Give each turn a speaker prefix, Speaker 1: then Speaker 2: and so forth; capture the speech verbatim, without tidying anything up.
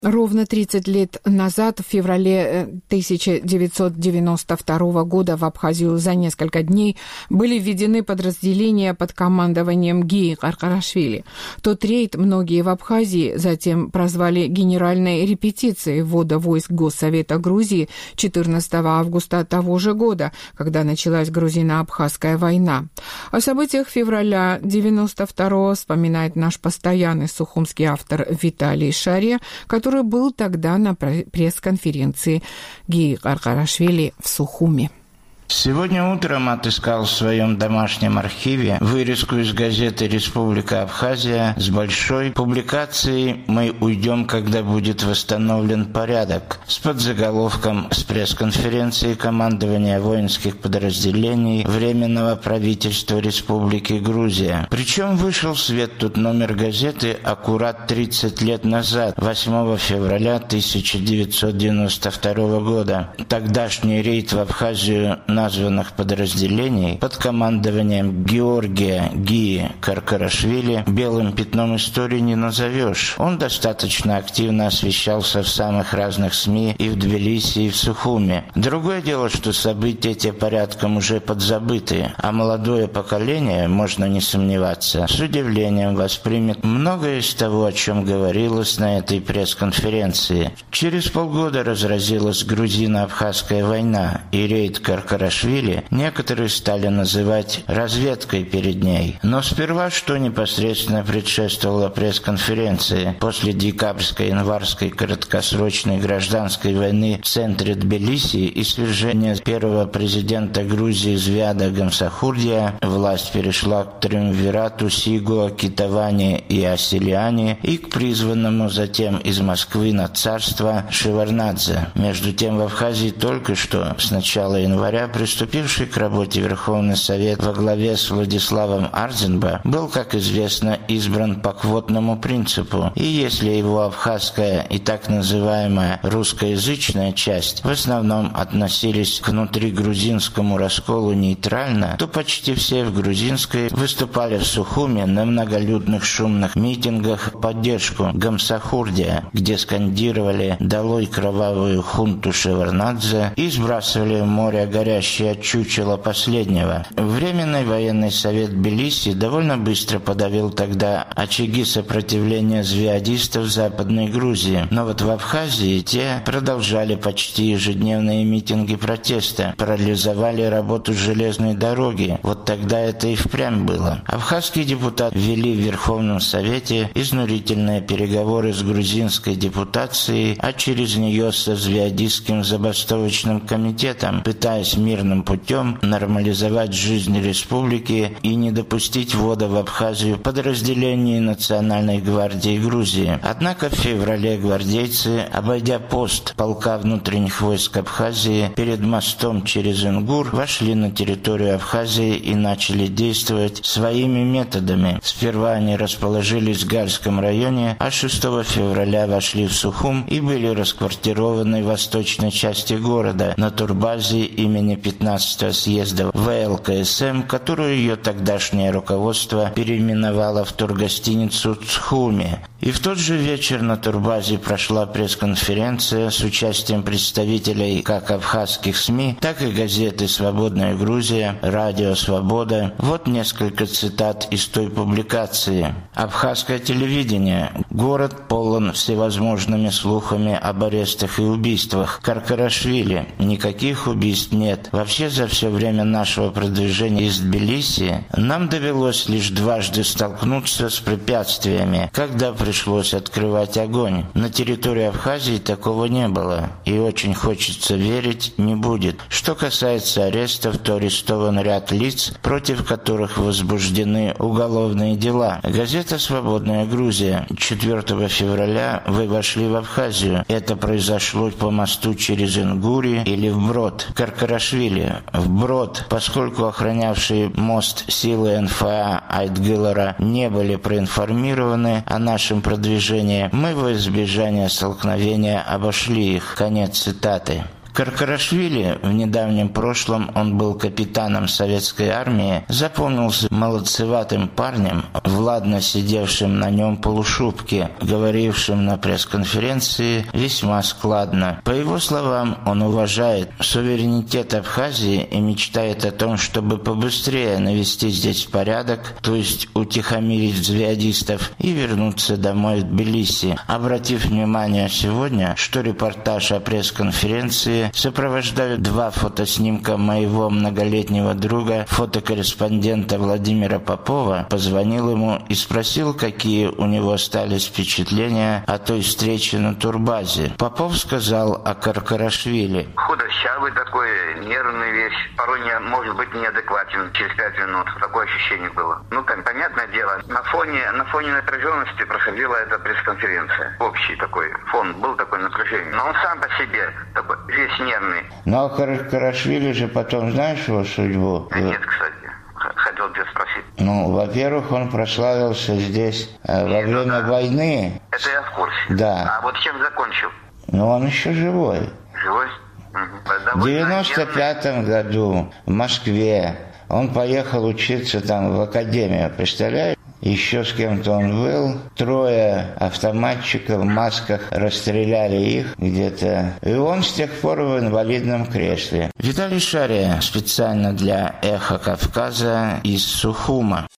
Speaker 1: Ровно тридцать лет назад, в феврале тысяча девятьсот девяносто второго года, в Абхазию за несколько дней были введены подразделения под командованием Гии Каркарашвили. Тот рейд многие в Абхазии затем прозвали генеральной репетицией ввода войск Госсовета Грузии четырнадцатого августа того же года, когда началась грузино-абхазская война. О событиях февраля девяносто второго вспоминает наш постоянный сухумский автор Виталий Шаре, который который был тогда на пресс-конференции Гии Каркарашвили в Сухуми.
Speaker 2: Сегодня утром отыскал в своем домашнем архиве вырезку из газеты «Республика Абхазия» с большой публикацией «Мы уйдем, когда будет восстановлен порядок» с подзаголовком «С пресс-конференции командования воинских подразделений Временного правительства Республики Грузия». Причем вышел в свет тут номер газеты аккурат тридцать лет назад, восьмого февраля тысяча девятьсот девяносто второго года. Тогдашний рейд в Абхазию на названных подразделений под командованием Георгия Гии Каркарашвили белым пятном истории не назовешь. Он достаточно активно освещался в самых разных СМИ и в Тбилиси, и в Сухуми. Другое дело, что события те порядком уже подзабыты, а молодое поколение, можно не сомневаться, с удивлением воспримет многое из того, о чем говорилось на этой пресс-конференции. Через полгода разразилась грузино-абхазская война, и рейд Каркарашвили некоторые стали называть разведкой перед ней. Но сперва, что непосредственно предшествовало пресс-конференции после декабрьской январской краткосрочной гражданской войны в центре Тбилиси и свержения первого президента Грузии Звиада Гамсахурдия, власть перешла к триумвирату Сигуа, Китавани и Асилиани и к призванному затем из Москвы на царство Шеварднадзе. Между тем в Абхазии только что с начала января приступивший к работе Верховный Совет во главе с Владиславом Ардзинба был, как известно, избран по квотному принципу, и если его абхазская и так называемая русскоязычная часть в основном относились к внутригрузинскому расколу нейтрально, то почти все в грузинской выступали в Сухуми на многолюдных шумных митингах в поддержку Гамсахурдия, где скандировали «Долой кровавую хунту Шеварднадзе» и сбрасывали в море горящие чучело последнего. Временный военный совет Тбилиси довольно быстро подавил тогда очаги сопротивления звиадистов в Западной Грузии. Но вот в Абхазии те продолжали почти ежедневные митинги протеста, парализовали работу железной дороги. Вот тогда это и впрямь было. Абхазские депутаты вели в Верховном Совете изнурительные переговоры с грузинской депутацией, а через нее со звиадистским забастовочным комитетом, пытаясь мирным путем нормализовать жизнь республики и не допустить ввода в Абхазию подразделений Национальной гвардии Грузии. Однако в феврале гвардейцы, обойдя пост полка внутренних войск Абхазии перед мостом через Ингур, вошли на территорию Абхазии и начали действовать своими методами. Сперва они расположились в Гальском районе, а шестого февраля вошли в Сухум и были расквартированы в восточной части города на турбазе имени пятнадцатого съезда вэ эл ка эс эм, которую ее тогдашнее руководство переименовало в тургостиницу Цхуми. И в тот же вечер на турбазе прошла пресс-конференция с участием представителей как абхазских СМИ, так и газеты «Свободная Грузия», «Радио Свобода». Вот несколько цитат из той публикации. «Абхазское телевидение. Город полон всевозможными слухами об арестах и убийствах. Каркарашвили. Никаких убийств нет. Вообще за все время нашего продвижения из Тбилиси нам довелось лишь дважды столкнуться с препятствиями, когда пришлось открывать огонь. На территории Абхазии такого не было, и очень хочется верить, не будет. Что касается арестов, то арестован ряд лиц, против которых возбуждены уголовные дела. Газета «Свободная Грузия». четвёртого февраля вы вошли в Абхазию. Это произошло по мосту через Ингури или вброд. Каркарашвили. Вброд, поскольку охранявшие мост силы эн эф а Айтгылара не были проинформированы о нашем продвижении, мы во избежание столкновения обошли их. Конец цитаты. Каркарашвили, в недавнем прошлом он был капитаном советской армии, запомнился молодцеватым парнем, владно сидевшим на нем полушубке, говорившим на пресс-конференции весьма складно. По его словам, он уважает суверенитет Абхазии и мечтает о том, чтобы побыстрее навести здесь порядок, то есть утихомирить джихадистов и вернуться домой в Тбилиси, обратив внимание сегодня, что репортаж о пресс-конференции сопровождают два фотоснимка моего многолетнего друга, фотокорреспондента Владимира Попова. Позвонил ему и спросил, какие у него остались впечатления о той встрече на турбазе. Попов сказал о Каркарашвили:
Speaker 3: худощавый такой, нервный вещь, порой не, может быть неадекватен через пять минут. Такое ощущение было. Ну, там, понятное дело, на фоне, на фоне напряженности проходила эта пресс-конференция. Общий такой фон, был такое напряжение. Но он сам по себе такой, весь нервный.
Speaker 2: Ну, а Каркарашвили же потом, знаешь его судьбу?
Speaker 3: Нет, кстати. Хотел тебя спросить.
Speaker 2: Ну, во-первых, он прославился здесь э, во время да. войны.
Speaker 3: Это я в курсе.
Speaker 2: Да.
Speaker 3: А вот чем закончил?
Speaker 2: Ну, он еще живой.
Speaker 3: Живой? Угу.
Speaker 2: В девяносто пятом году в Москве он поехал учиться там в академию, представляешь? Еще с кем-то он был. Трое автоматчиков в масках расстреляли их где-то. И он с тех пор в инвалидном кресле. Виталий Шария специально для «Эхо Кавказа» из Сухума.